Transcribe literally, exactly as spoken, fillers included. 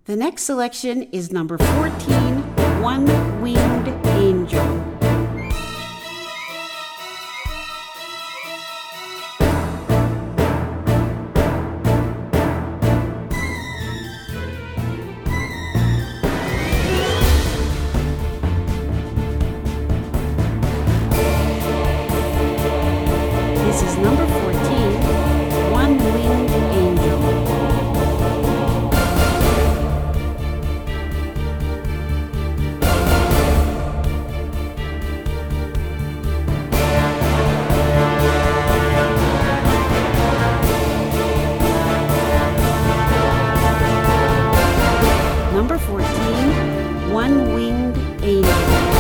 The next selection is number fourteen, One-Winged Angel. This is number fourteen, One-Winged Angel. Number fourteen, One-Winged Angel.